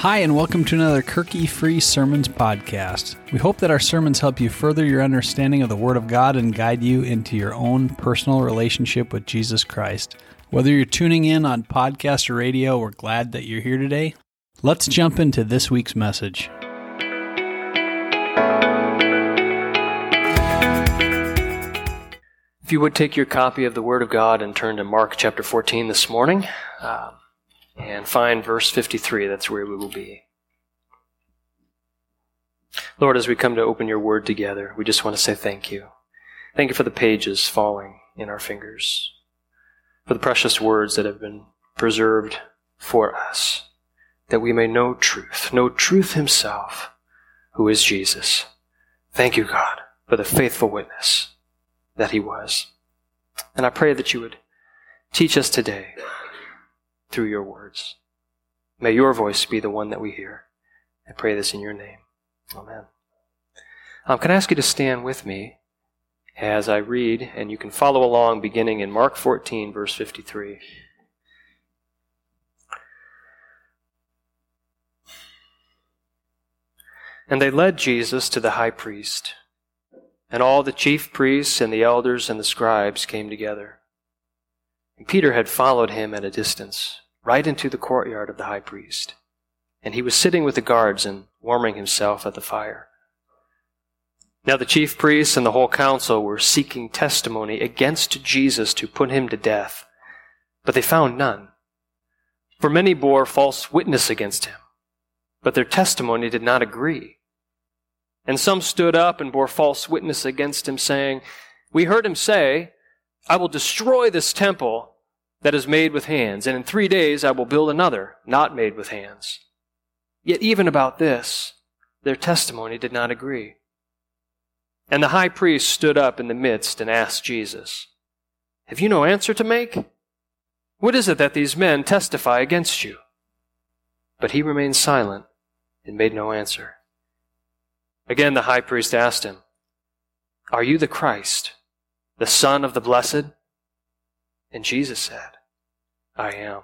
Hi, and welcome to another Kirky Free Sermons podcast. We hope that our sermons help you further your understanding of the Word of God and guide you into your own personal relationship with Jesus Christ. Whether you're tuning in on podcast or radio, we're glad that you're here today. Let's jump into this week's message. If you would take your copy of the Word of God and turn to Mark chapter 14 this morning, and find verse 53. That's where we will be. Lord, as we come to open your Word together, we just want to say thank you. Thank you for the pages falling in our fingers, for the precious words that have been preserved for us, that we may know truth himself, who is Jesus. Thank you, God, for the faithful witness that he was. And I pray that you would teach us today through your words. May your voice be the one that we hear. I pray this in your name. Amen. Can I ask you to stand with me as I read, and you can follow along beginning in Mark 14, verse 53. And they led Jesus to the high priest, and all the chief priests and the elders and the scribes came together. And Peter had followed him at a distance, right into the courtyard of the high priest. And he was sitting with the guards and warming himself at the fire. Now the chief priests and the whole council were seeking testimony against Jesus to put him to death, but they found none. For many bore false witness against him, but their testimony did not agree. And some stood up and bore false witness against him, saying, "We heard him say, 'I will destroy this temple that is made with hands, and in 3 days I will build another, not made with hands.' Yet even about this, their testimony did not agree. And the high priest stood up in the midst and asked Jesus, 'Have you no answer to make? What is it that these men testify against you?' But he remained silent and made no answer. Again the high priest asked him, 'Are you the Christ, the Son of the Blessed?' And Jesus said, 'I am.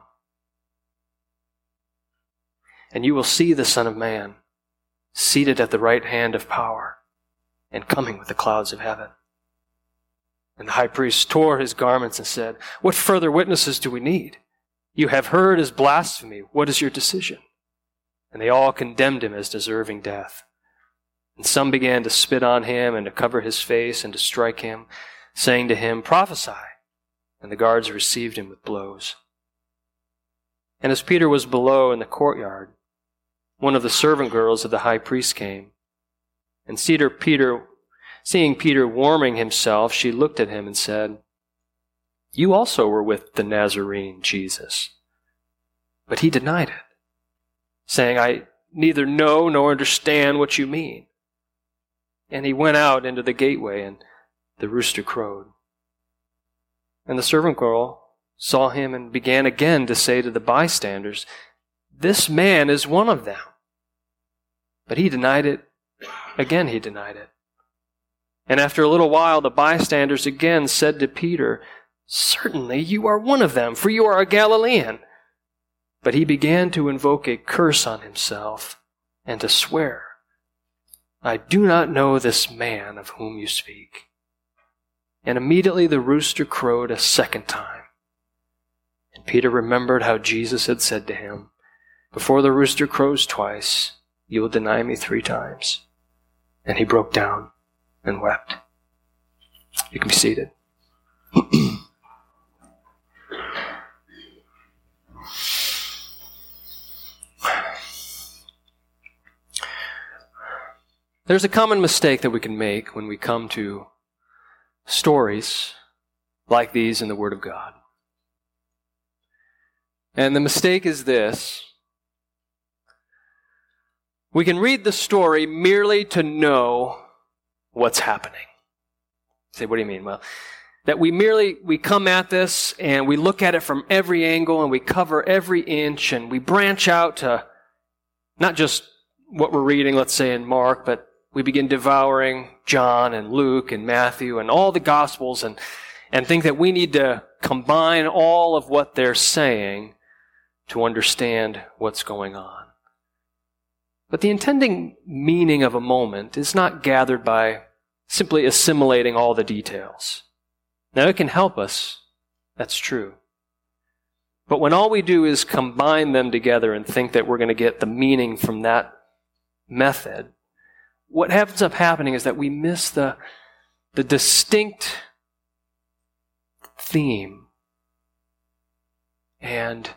And you will see the Son of Man seated at the right hand of power and coming with the clouds of heaven.' And the high priest tore his garments and said, 'What further witnesses do we need? You have heard his blasphemy. What is your decision?' And they all condemned him as deserving death. And some began to spit on him and to cover his face and to strike him, saying to him, 'Prophesy.' And the guards received him with blows. And as Peter was below in the courtyard, one of the servant girls of the high priest came. And seeing Peter warming himself, she looked at him and said, 'You also were with the Nazarene Jesus.' But he denied it, saying, 'I neither know nor understand what you mean.' And he went out into the gateway, and the rooster crowed. And the servant girl saw him and began again to say to the bystanders, 'This man is one of them.' But he denied it. Again he denied it. And after a little while the bystanders again said to Peter, 'Certainly you are one of them, for you are a Galilean.' But he began to invoke a curse on himself and to swear, 'I do not know this man of whom you speak.' And immediately the rooster crowed a second time. And Peter remembered how Jesus had said to him, 'Before the rooster crows twice, you will deny me 3 times.' And he broke down and wept." You can be seated. There's a common mistake that we can make when we come to stories like these in the Word of God. And the mistake is this: we can read the story merely to know what's happening. You say, what do you mean? Well, that we come at this and we look at it from every angle and we cover every inch and we branch out to not just what we're reading, let's say in Mark, but we begin devouring John and Luke and Matthew and all the Gospels and think that we need to combine all of what they're saying to understand what's going on. But the intending meaning of a moment is not gathered by simply assimilating all the details. Now, it can help us. That's true. But when all we do is combine them together and think that we're going to get the meaning from that method, what ends up happening is that we miss the distinct theme and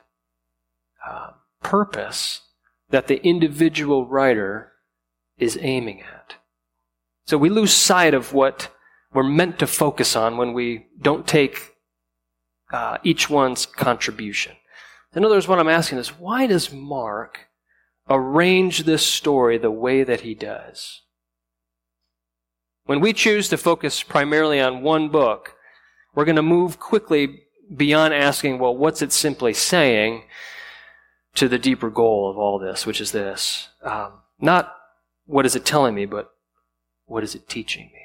purpose that the individual writer is aiming at. So we lose sight of what we're meant to focus on when we don't take each one's contribution. In other words, what I'm asking is, why does Mark arrange this story the way that he does? When we choose to focus primarily on one book, we're going to move quickly beyond asking, well, what's it simply saying, to the deeper goal of all this, which is this. Not what is it telling me, but what is it teaching me?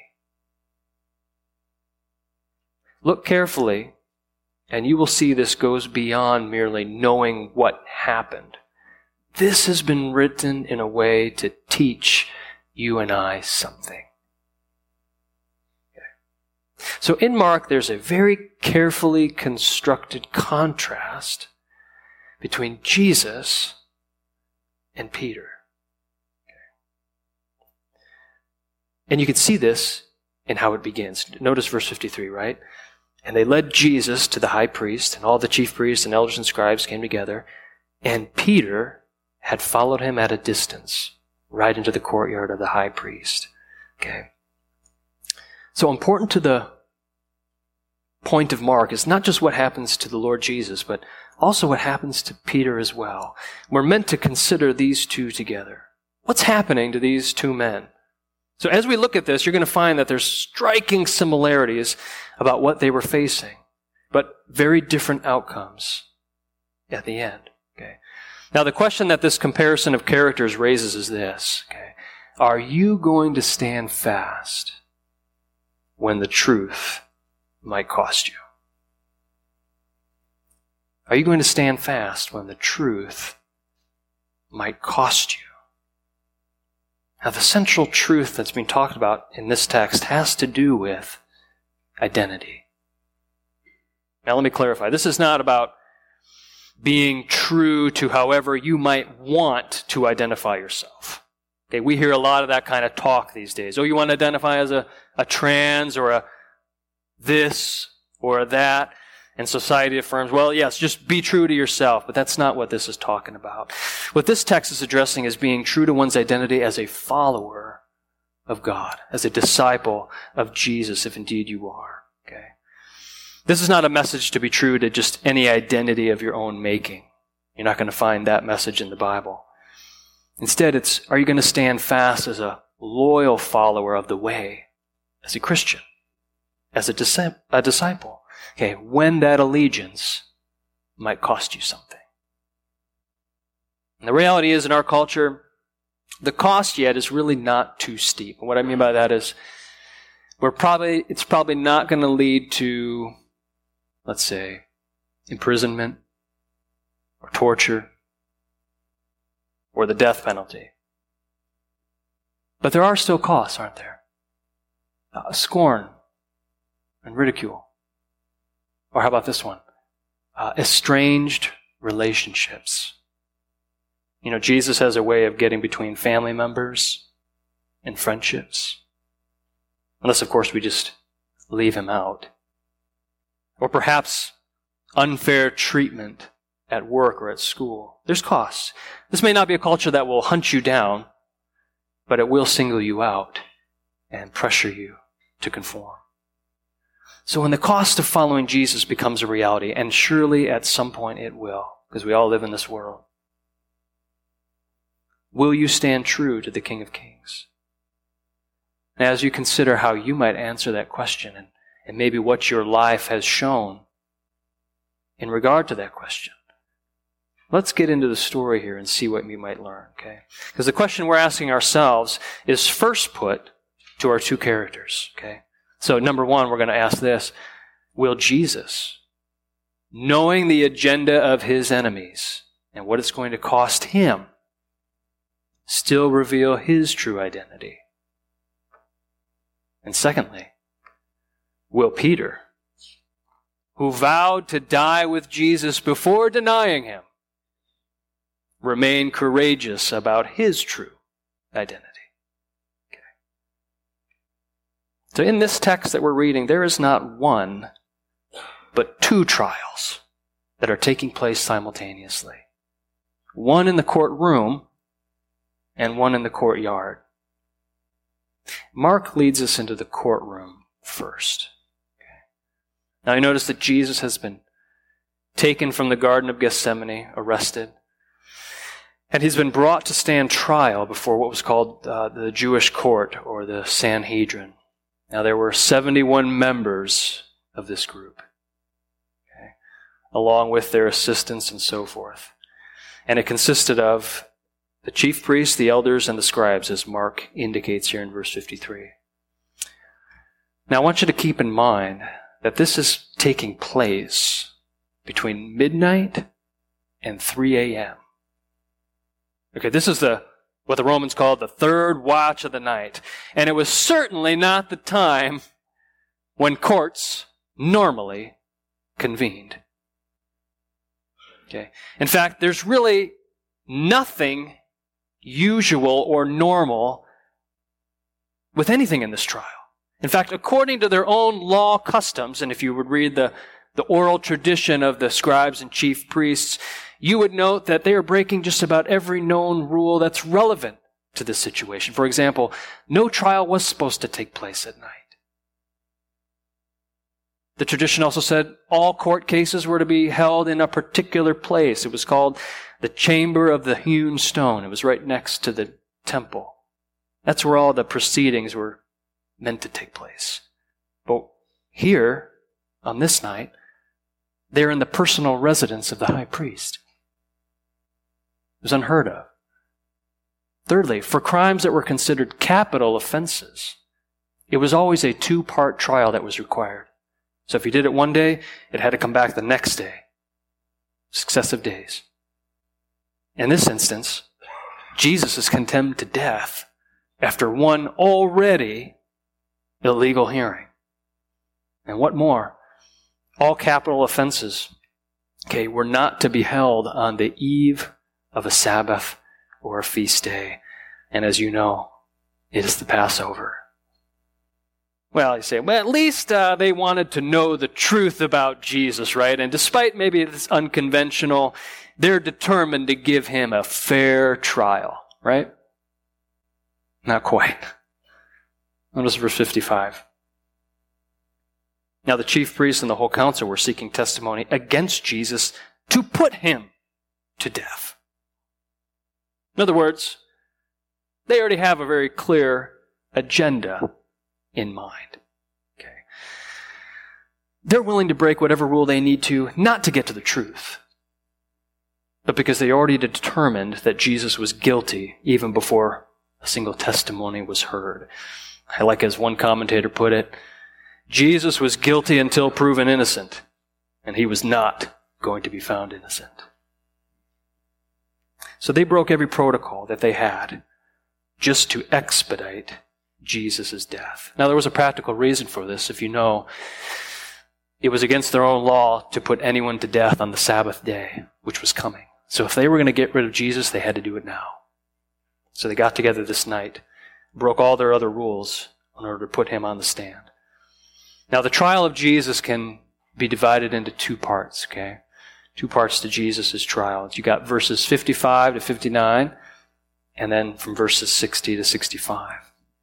Look carefully, and you will see this goes beyond merely knowing what happened. This has been written in a way to teach you and I something. Okay. So in Mark, there's a very carefully constructed contrast between Jesus and Peter. Okay. And you can see this in how it begins. Notice verse 53, right? And they led Jesus to the high priest, and all the chief priests and elders and scribes came together, and Peter had followed him at a distance, right into the courtyard of the high priest. Okay. So important to the point of Mark is not just what happens to the Lord Jesus, but also what happens to Peter as well. We're meant to consider these two together. What's happening to these two men? So as we look at this, you're going to find that there's striking similarities about what they were facing, but very different outcomes at the end. Okay. Now the question that this comparison of characters raises is this. Okay. Are you going to stand fast when the truth might cost you? Are you going to stand fast when the truth might cost you? Now, the central truth that's being talked about in this text has to do with identity. Now, let me clarify. This is not about being true to however you might want to identify yourself. Okay, we hear a lot of that kind of talk these days. Oh, you want to identify as a trans or a this or a that? And society affirms, well, yes, just be true to yourself. But that's not what this is talking about. What this text is addressing is being true to one's identity as a follower of God, as a disciple of Jesus, if indeed you are. Okay. This is not a message to be true to just any identity of your own making. You're not going to find that message in the Bible. Instead, it's, are you going to stand fast as a loyal follower of the way, as a Christian, as a disciple? Okay, when that allegiance might cost you something. And the reality is, in our culture, the cost yet is really not too steep. And what I mean by that is, it's probably not going to lead to, let's say, imprisonment or torture or the death penalty. But there are still costs, aren't there? Scorn and ridicule. Or how about this one? Estranged relationships. You know, Jesus has a way of getting between family members and friendships. Unless, of course, we just leave him out. Or perhaps unfair treatment at work or at school. There's costs. This may not be a culture that will hunt you down, but it will single you out and pressure you to conform. So when the cost of following Jesus becomes a reality, and surely at some point it will, because we all live in this world, will you stand true to the King of Kings? And as you consider how you might answer that question, and maybe what your life has shown in regard to that question, let's get into the story here and see what we might learn, okay? Because the question we're asking ourselves is first put to our two characters, okay? So number one, we're going to ask this: will Jesus, knowing the agenda of his enemies and what it's going to cost him, still reveal his true identity? And secondly, will Peter, who vowed to die with Jesus before denying him, remain courageous about his true identity? Okay. So in this text that we're reading, there is not one, but two trials that are taking place simultaneously. One in the courtroom and one in the courtyard. Mark leads us into the courtroom first. Okay. Now you notice that Jesus has been taken from the Garden of Gethsemane, arrested, and he's been brought to stand trial before what was called the Jewish court, or the Sanhedrin. Now there were 71 members of this group, okay, along with their assistants and so forth. And it consisted of the chief priests, the elders, and the scribes, as Mark indicates here in verse 53. Now I want you to keep in mind that this is taking place between midnight and 3 a.m. Okay, this is what the Romans called the third watch of the night. And it was certainly not the time when courts normally convened. Okay. In fact, there's really nothing usual or normal with anything in this trial. In fact, according to their own law customs, and if you would read the oral tradition of the scribes and chief priests, you would note that they are breaking just about every known rule that's relevant to this situation. For example, no trial was supposed to take place at night. The tradition also said all court cases were to be held in a particular place. It was called the Chamber of the Hewn Stone. It was right next to the temple. That's where all the proceedings were meant to take place. But here, on this night, they're in the personal residence of the high priest. It was unheard of. Thirdly, for crimes that were considered capital offenses, it was always a two-part trial that was required. So if you did it one day, it had to come back the next day. Successive days. In this instance, Jesus is condemned to death after one already illegal hearing. And what more? All capital offenses, okay, were not to be held on the eve of a Sabbath or a feast day. And as you know, it is the Passover. Well, you say, well, at least they wanted to know the truth about Jesus, right? And despite maybe it's unconventional, they're determined to give him a fair trial, right? Not quite. Notice verse 55. Now the chief priests and the whole council were seeking testimony against Jesus to put him to death. In other words, they already have a very clear agenda in mind. Okay. They're willing to break whatever rule they need to, not to get to the truth, but because they already determined that Jesus was guilty even before a single testimony was heard. I like as one commentator put it, Jesus was guilty until proven innocent, and he was not going to be found innocent. So they broke every protocol that they had just to expedite Jesus' death. Now, there was a practical reason for this. If you know, it was against their own law to put anyone to death on the Sabbath day, which was coming. So if they were going to get rid of Jesus, they had to do it now. So they got together this night, broke all their other rules in order to put him on the stand. Now, the trial of Jesus can be divided into two parts, okay? Two parts to Jesus' trial. You got verses 55 to 59, and then from verses 60 to 65.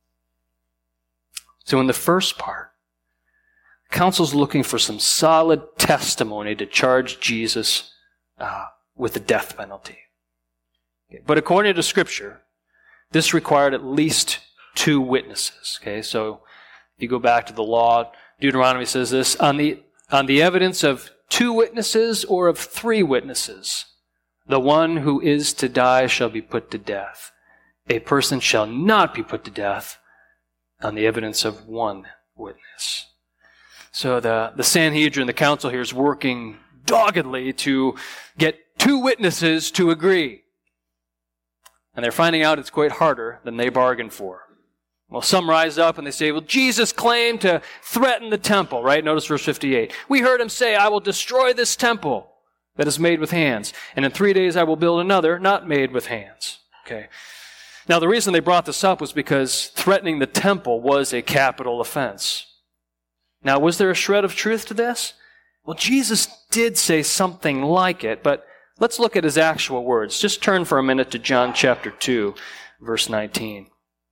So in the first part, the council's looking for some solid testimony to charge Jesus with the death penalty. Okay. But according to Scripture, this required at least two witnesses. Okay, so if you go back to the law, Deuteronomy says this, on the evidence of two witnesses or of three witnesses, the one who is to die shall be put to death. A person shall not be put to death on the evidence of one witness. So the Sanhedrin, the council here, is working doggedly to get two witnesses to agree. And they're finding out it's quite harder than they bargained for. Well, some rise up and they say, well, Jesus claimed to threaten the temple, right? Notice verse 58. We heard him say, I will destroy this temple that is made with hands, and in 3 days I will build another not made with hands. Okay. Now, the reason they brought this up was because threatening the temple was a capital offense. Now, was there a shred of truth to this? Well, Jesus did say something like it, but let's look at his actual words. Just turn for a minute to John chapter 2, verse 19.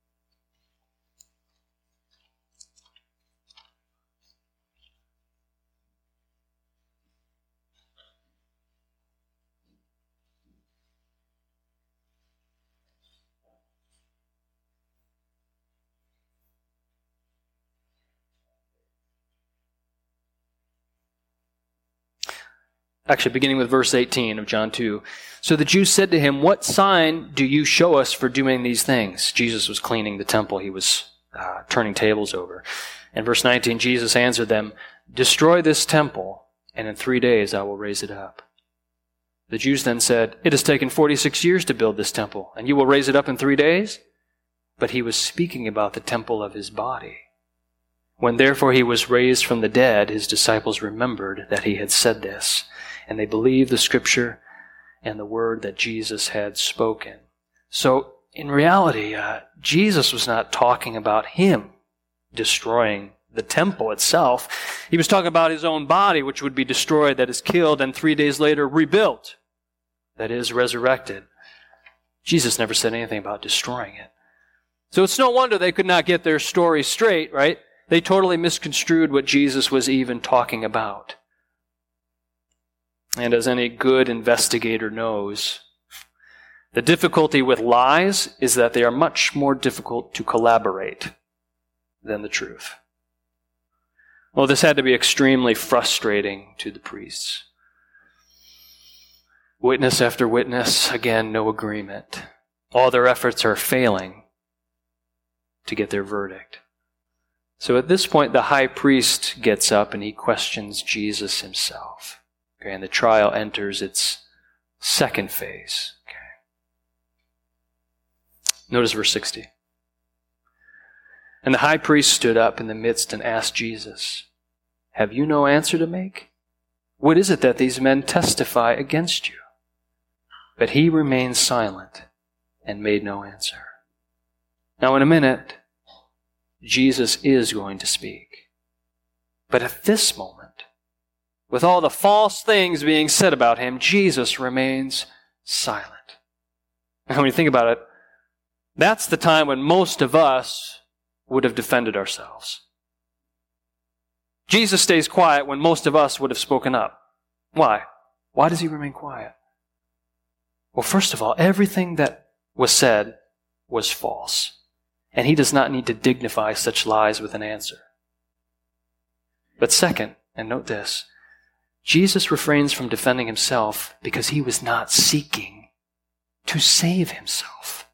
Actually, beginning with verse 18 of John 2. So the Jews said to him, what sign do you show us for doing these things? Jesus was cleaning the temple. He was turning tables over. And verse 19, Jesus answered them, destroy this temple, and in 3 days I will raise it up. The Jews then said, it has taken 46 years to build this temple, and you will raise it up in 3 days? But he was speaking about the temple of his body. When therefore he was raised from the dead, his disciples remembered that he had said this. And they believed the scripture and the word that Jesus had spoken. So, in reality, Jesus was not talking about him destroying the temple itself. He was talking about his own body, which would be destroyed, that is killed, and 3 days later rebuilt, that is resurrected. Jesus never said anything about destroying it. So it's no wonder they could not get their story straight, right? They totally misconstrued what Jesus was even talking about. And as any good investigator knows, the difficulty with lies is that they are much more difficult to collaborate than the truth. Well, this had to be extremely frustrating to the priests. Witness after witness, again, no agreement. All their efforts are failing to get their verdict. So at this point, the high priest gets up and he questions Jesus himself. Okay, and the trial enters its second phase. Okay. Notice verse 60. And the high priest stood up in the midst and asked Jesus, have you no answer to make? What is it that these men testify against you? But he remained silent and made no answer. Now in a minute, Jesus is going to speak. But at this moment, with all the false things being said about him, Jesus remains silent. And when you think about it, that's the time when most of us would have defended ourselves. Jesus stays quiet when most of us would have spoken up. Why? Why does he remain quiet? Well, first of all, everything that was said was false. And he does not need to dignify such lies with an answer. But second, and note this, Jesus refrains from defending himself because he was not seeking to save himself.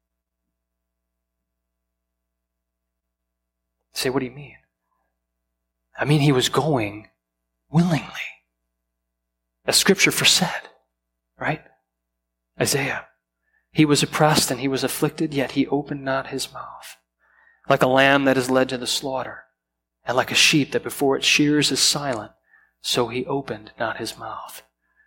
Say, what do you mean? I mean, he was going willingly. As Scripture foresaid, right? Isaiah. He was oppressed and he was afflicted, yet he opened not his mouth. Like a lamb that is led to the slaughter, and like a sheep that before its shears is silent, so he opened not his mouth.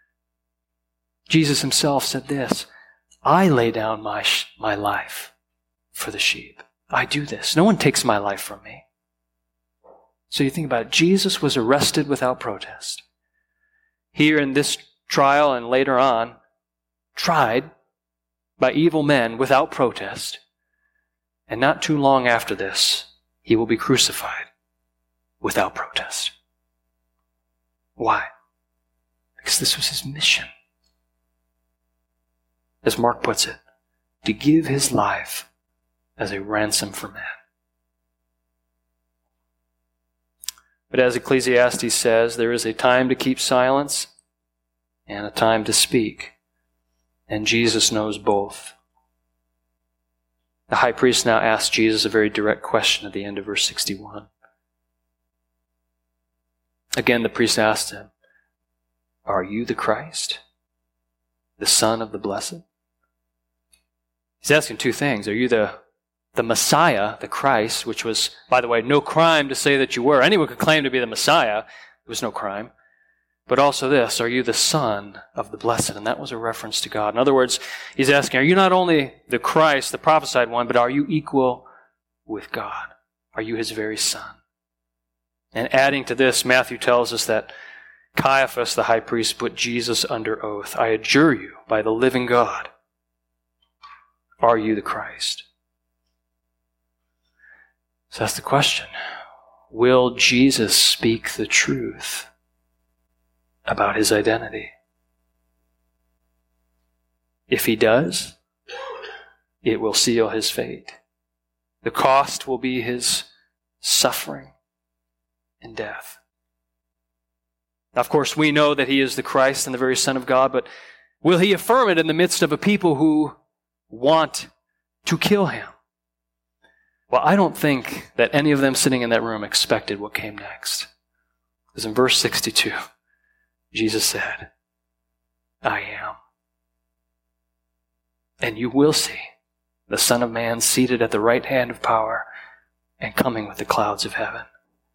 Jesus himself said this, I lay down my life for the sheep. I do this. No one takes my life from me. So you think about it. Jesus was arrested without protest. Here in this trial and later on, tried by evil men without protest. And not too long after this, he will be crucified without protest. Why? Because this was his mission. As Mark puts it, to give his life as a ransom for man. But as Ecclesiastes says, there is a time to keep silence and a time to speak. And Jesus knows both. The high priest now asks Jesus a very direct question at the end of verse 61. Again, the priest asked him, are you the Christ, the Son of the Blessed? He's asking two things. Are you the Messiah, the Christ, which was, by the way, no crime to say that you were. Anyone could claim to be the Messiah. It was no crime. But also this, are you the Son of the Blessed? And that was a reference to God. In other words, he's asking, are you not only the Christ, the prophesied one, but are you equal with God? Are you his very Son? And adding to this, Matthew tells us that Caiaphas, the high priest, put Jesus under oath. I adjure you by the living God, are you the Christ? So that's the question. Will Jesus speak the truth about his identity? If he does, it will seal his fate. The cost will be his suffering and death. Now, of course, we know that he is the Christ and the very Son of God, but will he affirm it in the midst of a people who want to kill him? Well, I don't think that any of them sitting in that room expected what came next. Because in verse 62, Jesus said, I am. And you will see the Son of Man seated at the right hand of power and coming with the clouds of heaven.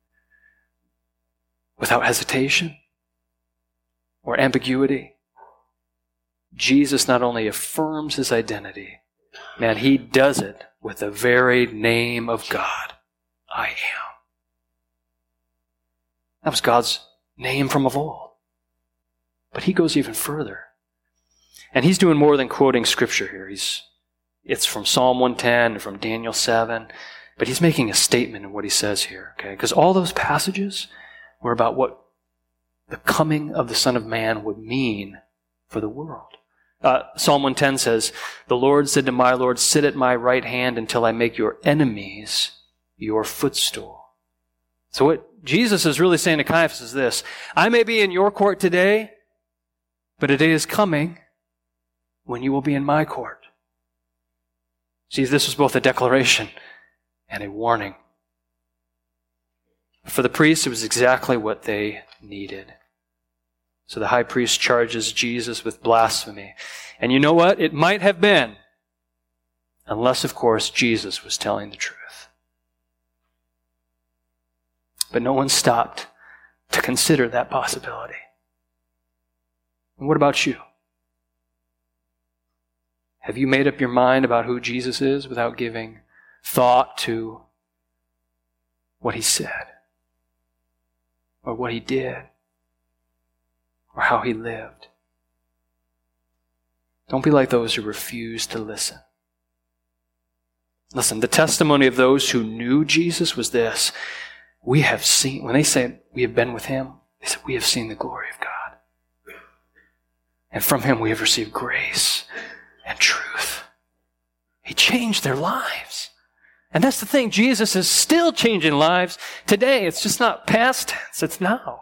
Without hesitation or ambiguity, Jesus not only affirms his identity, man, he does it with the very name of God. I am. That was God's name from of old. But he goes even further. And he's doing more than quoting scripture here. It's from Psalm 110 and from Daniel 7. But he's making a statement in what he says here. Okay? Because all those passages were about what the coming of the Son of Man would mean for the world. Psalm 110 says, the Lord said to my Lord, sit at my right hand until I make your enemies your footstool. So what Jesus is really saying to Caiaphas is this: I may be in your court today, but a day is coming when you will be in my court. See, this was both a declaration and a warning. For the priests, it was exactly what they needed. So the high priest charges Jesus with blasphemy. And you know what? It might have been, unless, of course, Jesus was telling the truth. But no one stopped to consider that possibility. And what about you? Have you made up your mind about who Jesus is without giving thought to what he said, or what he did, or how he lived? Don't be like those who refuse to listen. Listen, the testimony of those who knew Jesus was this: we have seen, when they say we have been with him, they said we have seen the glory of God. And from him we have received grace and truth. He changed their lives. And that's the thing, Jesus is still changing lives today. It's just not past tense, it's now.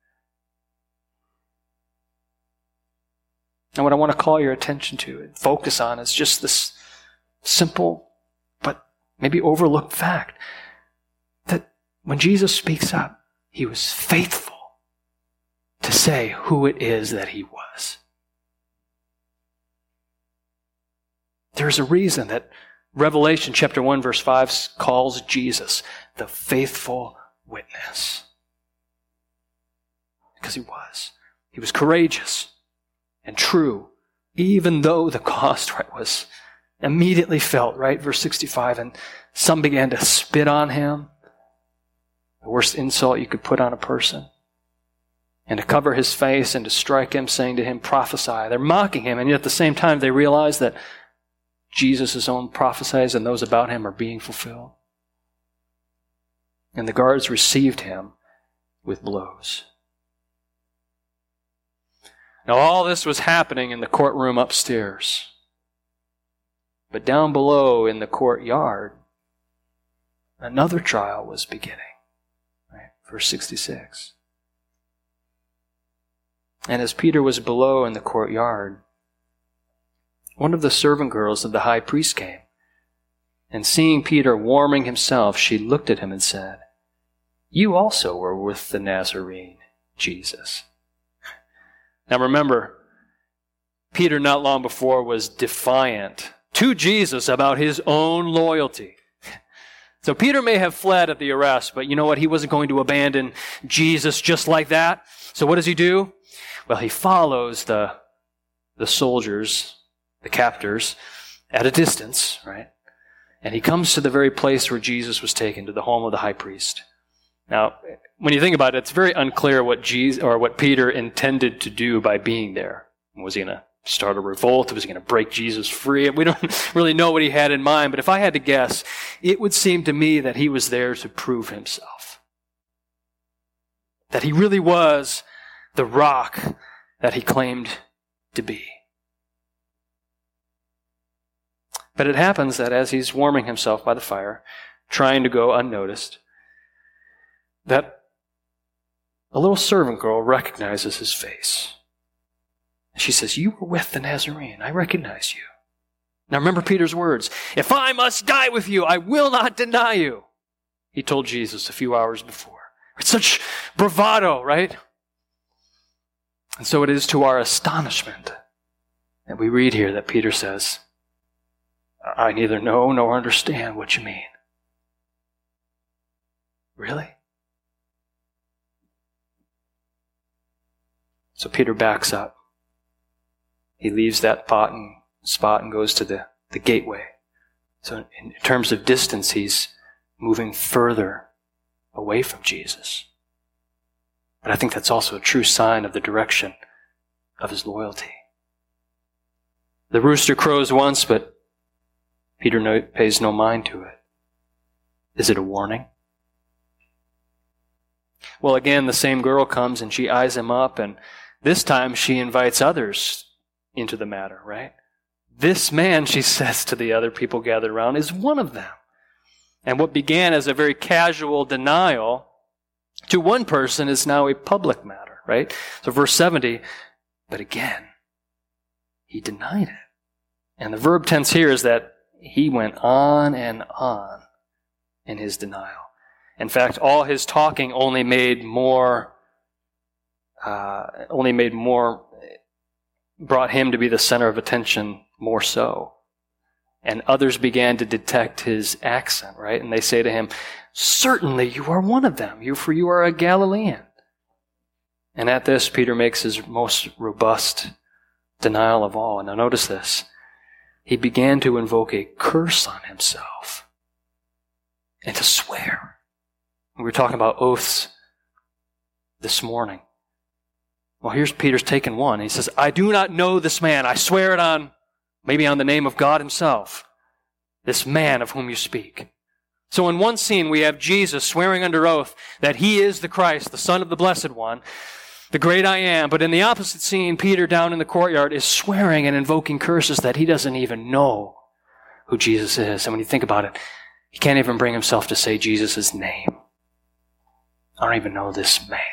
And what I want to call your attention to and focus on is just this simple but maybe overlooked fact that when Jesus speaks up, he was faithful to say who it is that he was. There's a reason that Revelation chapter 1 verse 5 calls Jesus the faithful witness. Because he was. He was courageous and true, even though the cost, right, was immediately felt, right? Verse 65, and some began to spit on him, the worst insult you could put on a person, and to cover his face and to strike him, saying to him, prophesy. They're mocking him, and yet at the same time they realize that Jesus' own prophecies and those about him are being fulfilled. And the guards received him with blows. Now all this was happening in the courtroom upstairs. But down below in the courtyard, another trial was beginning. Right? Verse 66. And as Peter was below in the courtyard, one of the servant girls of the high priest came, and seeing Peter warming himself, she looked at him and said, you also were with the Nazarene, Jesus. Now remember, Peter not long before was defiant to Jesus about his own loyalty. So Peter may have fled at the arrest, but you know what? He wasn't going to abandon Jesus just like that. So what does he do? Well, he follows the soldiers, the captors, at a distance, right? And he comes to the very place where Jesus was taken, to the home of the high priest. Now, when you think about it, it's very unclear what Peter intended to do by being there. Was he going to start a revolt? Was he going to break Jesus free? We don't really know what he had in mind, but if I had to guess, it would seem to me that he was there to prove himself. That he really was the rock that he claimed to be. But it happens that as he's warming himself by the fire, trying to go unnoticed, that a little servant girl recognizes his face. She says, "You were with the Nazarene. I recognize you." Now remember Peter's words. "If I must die with you, I will not deny you," he told Jesus a few hours before. It's such bravado, right? And so it is to our astonishment that we read here that Peter says, "I neither know nor understand what you mean." Really? So Peter backs up. He leaves that spot and goes to the gateway. So in terms of distance, he's moving further away from Jesus. But I think that's also a true sign of the direction of his loyalty. The rooster crows once, but Peter pays no mind to it. Is it a warning? Well, again, the same girl comes and she eyes him up, and this time she invites others into the matter, right? This man, she says to the other people gathered around, is one of them. And what began as a very casual denial to one person is now a public matter, right? So verse 70, but again, he denied it. And the verb tense here is that he went on and on in his denial. In fact, all his talking only made more, brought him to be the center of attention more so. And others began to detect his accent, right? And they say to him, "Certainly you are one of them, for you are a Galilean." And at this, Peter makes his most robust denial of all. And now notice this. He began to invoke a curse on himself and to swear. We were talking about oaths this morning. Well, here's Peter's taken one. He says, "I do not know this man. I swear it maybe on the name of God himself, this man of whom you speak." So in one scene, we have Jesus swearing under oath that he is the Christ, the Son of the Blessed One, the great I am. But in the opposite scene, Peter down in the courtyard is swearing and invoking curses that he doesn't even know who Jesus is. And when you think about it, he can't even bring himself to say Jesus' name. I don't even know this man.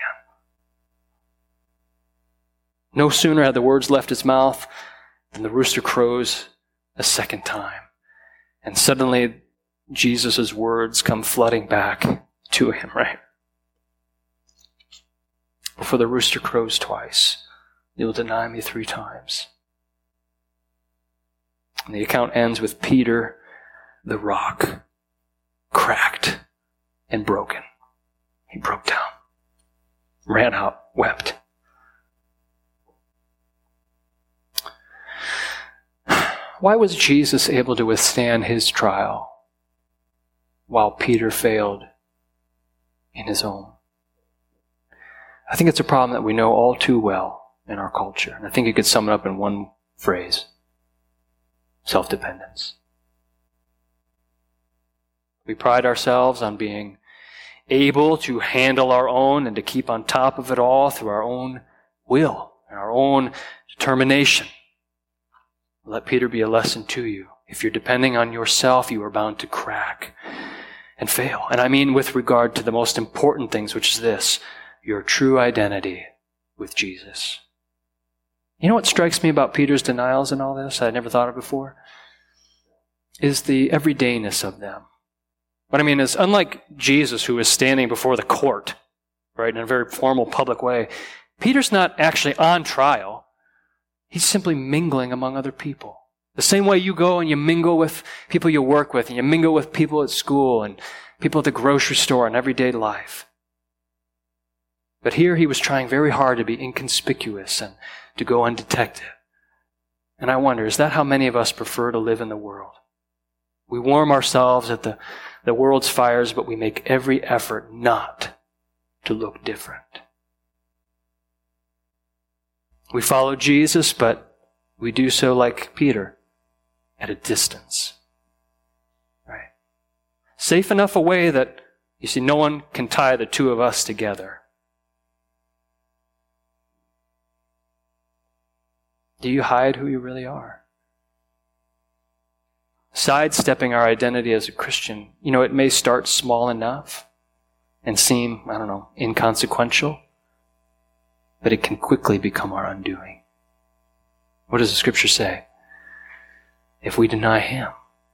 No sooner had the words left his mouth than the rooster crows a second time. And suddenly, Jesus' words come flooding back to him, right? Before the rooster crows twice, you'll deny me 3 times. And the account ends with Peter, the rock, cracked and broken. He broke down, ran out, wept. Why was Jesus able to withstand his trial while Peter failed in his own? I think it's a problem that we know all too well in our culture. And I think you could sum it up in one phrase: self-dependence. We pride ourselves on being able to handle our own and to keep on top of it all through our own will and our own determination. Let Peter be a lesson to you. If you're depending on yourself, you are bound to crack and fail. And I mean with regard to the most important things, which is this: your true identity with Jesus. You know what strikes me about Peter's denials and all this, I'd never thought of before, is the everydayness of them. What I mean is, unlike Jesus, who is standing before the court, right, in a very formal public way, Peter's not actually on trial. He's simply mingling among other people. The same way you go and you mingle with people you work with, and you mingle with people at school and people at the grocery store and everyday life. But here he was trying very hard to be inconspicuous and to go undetected. And I wonder, is that how many of us prefer to live in the world? We warm ourselves at the world's fires, but we make every effort not to look different. We follow Jesus, but we do so like Peter, at a distance. Right? Safe enough away that, you see, no one can tie the two of us together. Do you hide who you really are? Sidestepping our identity as a Christian, it may start small enough and seem, inconsequential, but it can quickly become our undoing. What does the Scripture say? If we deny Him,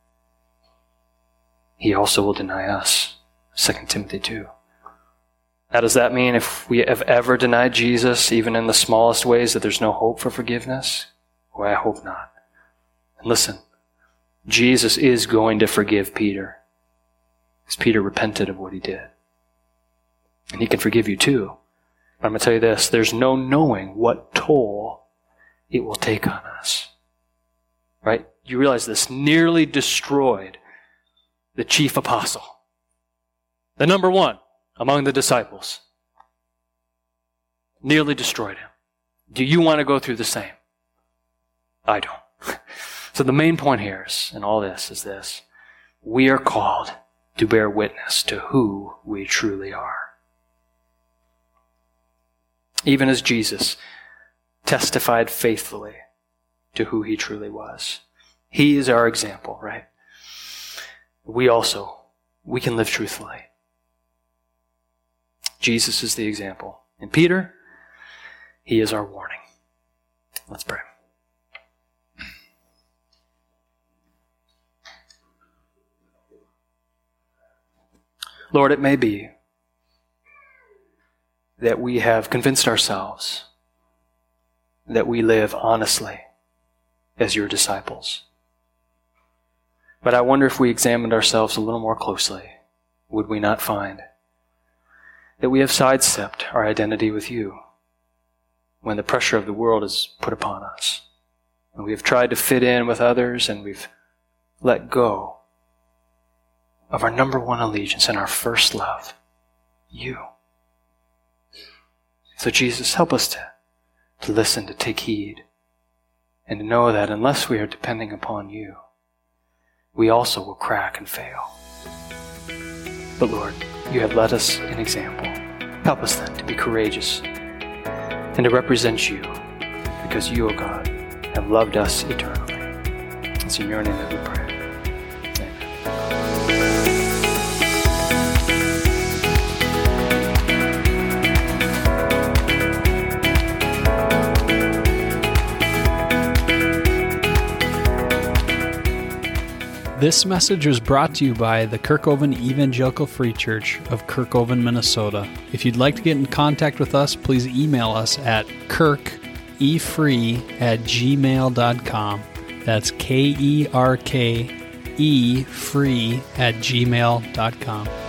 He also will deny us. 2 Timothy 2. Now, does that mean if we have ever denied Jesus, even in the smallest ways, that there's no hope for forgiveness? Well, I hope not. And listen, Jesus is going to forgive Peter, because Peter repented of what he did. And He can forgive you too. But I'm going to tell you this, there's no knowing what toll it will take on us. Right? You realize this nearly destroyed the chief apostle. The number one among the disciples. Nearly destroyed him. Do you want to go through the same? I don't. So the main point here in all this is this. We are called to bear witness to who we truly are. Even as Jesus testified faithfully to who He truly was. He is our example, right? We can live truthfully. Jesus is the example. And Peter, he is our warning. Let's pray. Lord, it may be that we have convinced ourselves that we live honestly as your disciples. But I wonder if we examined ourselves a little more closely, would we not find that we have sidestepped our identity with you when the pressure of the world is put upon us? And we have tried to fit in with others, and we've let go of our number one allegiance and our first love, you. So Jesus, help us to listen, to take heed, and to know that unless we are depending upon you, we also will crack and fail. But Lord, you have led us an example. Help us then to be courageous and to represent you, because you, O God, have loved us eternally. It's in your name that we pray. This message was brought to you by the Kirkoven Evangelical Free Church of Kirkoven, Minnesota. If you'd like to get in contact with us, please email us at kirkefree@gmail.com. That's KERKE free@gmail.com.